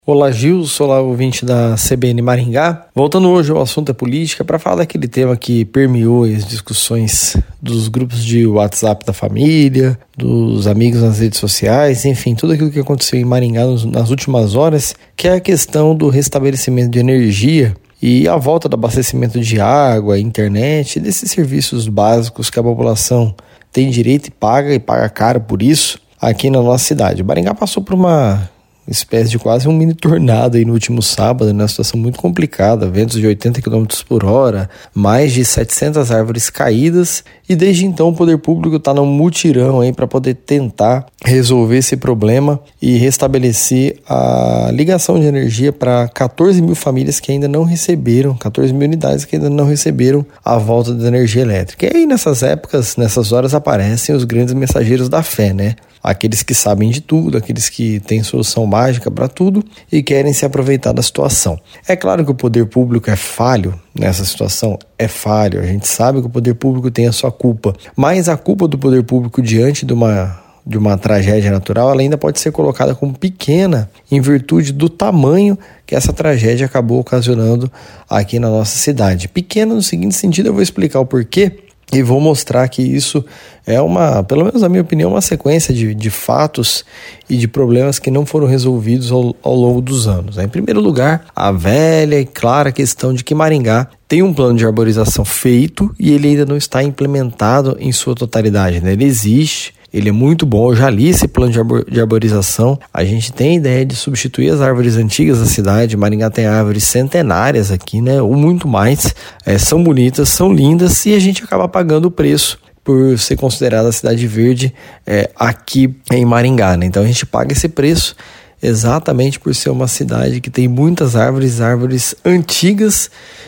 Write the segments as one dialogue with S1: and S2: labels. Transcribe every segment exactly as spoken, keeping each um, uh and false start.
S1: Olá Gil, sou lá ouvinte da C B N Maringá. Voltando hoje ao assunto da política para falar daquele tema que permeou as discussões dos grupos de WhatsApp da família, dos amigos nas redes sociais, enfim, tudo aquilo que aconteceu em Maringá nas últimas horas, que é a questão do restabelecimento de energia e a volta do abastecimento de água, internet, desses serviços básicos que a população tem direito e paga, e paga caro por isso, aqui na nossa cidade. Maringá passou por uma espécie de quase um mini tornado aí no último sábado, numa situação muito complicada, ventos de oitenta quilômetros por hora, mais de setecentas árvores caídas, e desde então o poder público está num mutirão aí para poder tentar resolver esse problema e restabelecer a ligação de energia para quatorze mil famílias que ainda não receberam, quatorze mil unidades que ainda não receberam a volta da energia elétrica. E aí nessas épocas, nessas horas aparecem os grandes mensageiros da fé, né? Aqueles que sabem de tudo, aqueles que têm solução mágica para tudo e querem se aproveitar da situação. É claro que o poder público é falho nessa situação, é falho, a gente sabe que o poder público tem a sua culpa, mas a culpa do poder público diante de uma, de uma tragédia natural, ela ainda pode ser colocada como pequena em virtude do tamanho que essa tragédia acabou ocasionando aqui na nossa cidade. Pequena no seguinte sentido, eu vou explicar o porquê. E vou mostrar que isso é uma, pelo menos na minha opinião, uma sequência de, de fatos e de problemas que não foram resolvidos ao, ao longo dos anos. Em primeiro lugar, a velha e clara questão de que Maringá tem um plano de arborização feito e ele ainda não está implementado em sua totalidade, né? Ele existe. Ele é muito bom, eu já li esse plano de, arbor, de arborização. A gente tem ideia de substituir as árvores antigas da cidade. Maringá tem árvores centenárias aqui, né? Ou muito mais. É, são bonitas, são lindas e a gente acaba pagando o preço por ser considerada a cidade verde é, aqui em Maringá, né? Então a gente paga esse preço exatamente por ser uma cidade que tem muitas árvores, árvores antigas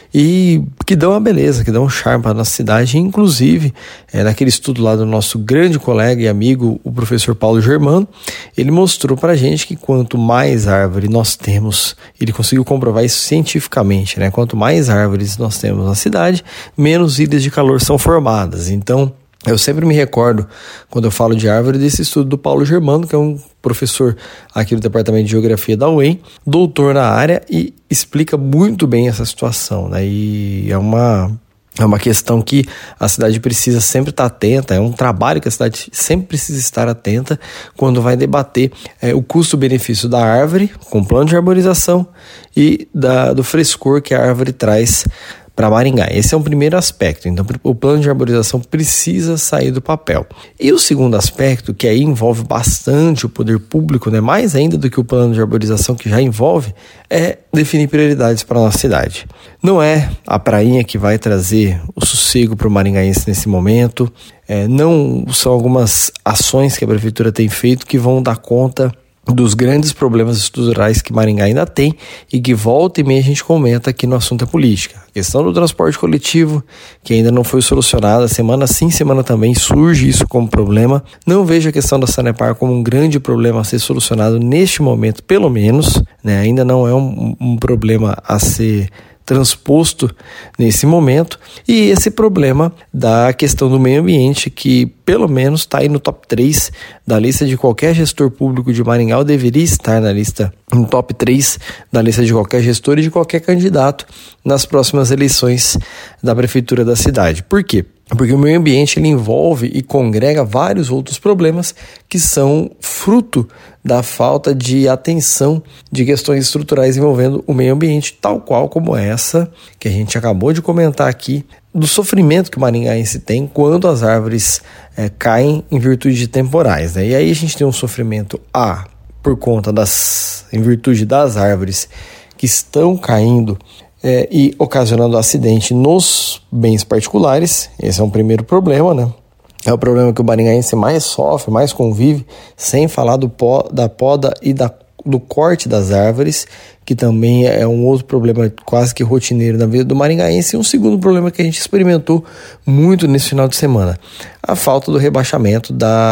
S1: e que dão a beleza, que dão um charme para a nossa cidade. Inclusive, é, naquele estudo lá do nosso grande colega e amigo, o professor Paulo Germano, ele mostrou para a gente que quanto mais árvore nós temos, ele conseguiu comprovar isso cientificamente, né? Quanto mais árvores nós temos na cidade, menos ilhas de calor são formadas. Então, eu sempre me recordo, quando eu falo de árvore, desse estudo do Paulo Germano, que é um professor aqui do Departamento de Geografia da U E M, doutor na área, e explica muito bem essa situação, né? E é uma, é uma questão que a cidade precisa sempre estar atenta, é um trabalho que a cidade sempre precisa estar atenta quando vai debater é, o custo-benefício da árvore, com plano de arborização, e da, do frescor que a árvore traz para Maringá. Esse é um primeiro aspecto. Então, o plano de arborização precisa sair do papel. E o segundo aspecto, que aí envolve bastante o poder público, né, mais ainda do que o plano de arborização que já envolve, é definir prioridades para a nossa cidade. Não é a prainha que vai trazer o sossego para o maringaense nesse momento, é, não são algumas ações que a prefeitura tem feito que vão dar conta dos grandes problemas estruturais que Maringá ainda tem e que volta e meia a gente comenta aqui no Assunto é Política. A questão do transporte coletivo, que ainda não foi solucionada, semana sim, semana também surge isso como problema. Não vejo a questão da Sanepar como um grande problema a ser solucionado neste momento, pelo menos, né? Ainda não é um, um problema a ser transposto nesse momento, e esse problema da questão do meio ambiente, que pelo menos está aí no top três da lista de qualquer gestor público de Maringá, ou deveria estar na lista, no top três da lista de qualquer gestor e de qualquer candidato nas próximas eleições da prefeitura da cidade. Por quê? Porque o meio ambiente ele envolve e congrega vários outros problemas que são fruto da falta de atenção de questões estruturais envolvendo o meio ambiente, tal qual como essa que a gente acabou de comentar aqui, do sofrimento que o maringaense tem quando as árvores é, caem em virtude de temporais, né? E aí a gente tem um sofrimento A, por conta das, em virtude das árvores que estão caindo É, e ocasionando acidente nos bens particulares. Esse é um primeiro problema, né? É o problema que o maringaense mais sofre, mais convive, sem falar do pó, da poda e da, do corte das árvores, que também é um outro problema quase que rotineiro na vida do maringaense. E um segundo problema que a gente experimentou muito nesse final de semana, a falta do rebaixamento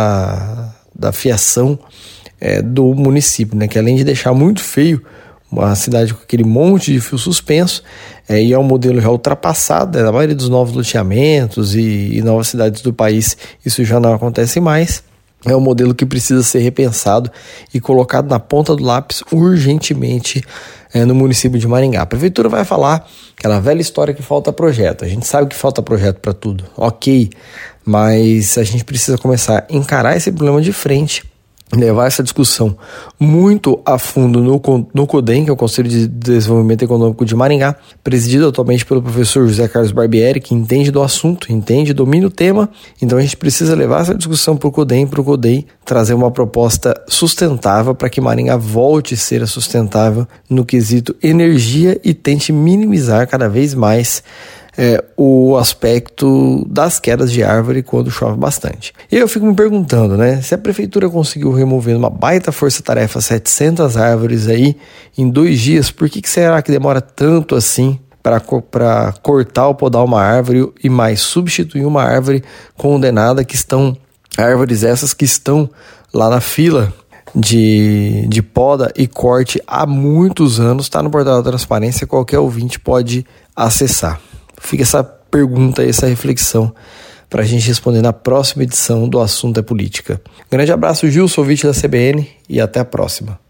S1: da, da fiação é, do município, né? Que além de deixar muito feio uma cidade com aquele monte de fio suspenso, é, e é um modelo já ultrapassado, né? Na maioria dos novos loteamentos e, e novas cidades do país isso já não acontece mais. é um modelo que precisa ser repensado e colocado na ponta do lápis urgentemente é, no município de Maringá. A prefeitura vai falar aquela velha história que falta projeto. A gente sabe que falta projeto para tudo, ok, mas a gente precisa começar a encarar esse problema de frente, levar essa discussão muito a fundo no, no CODEM, que é o Conselho de Desenvolvimento Econômico de Maringá, presidido atualmente pelo professor José Carlos Barbieri, que entende do assunto, entende, domina o tema. Então a gente precisa levar essa discussão para o CODEM, para o CODEM trazer uma proposta sustentável para que Maringá volte a ser sustentável no quesito energia e tente minimizar cada vez mais É, o aspecto das quedas de árvore quando chove bastante. E eu fico me perguntando, né, se a prefeitura conseguiu remover uma baita força-tarefa setecentas árvores aí em dois dias, por que, que será que demora tanto assim para cortar ou podar uma árvore e mais substituir uma árvore condenada, que estão, árvores essas que estão lá na fila de, de poda e corte há muitos anos, está no portal da transparência, qualquer ouvinte pode acessar. Fica essa pergunta, essa reflexão para a gente responder na próxima edição do Assunto é Política. Grande abraço, Gilson, ouvinte da C B N, e até a próxima.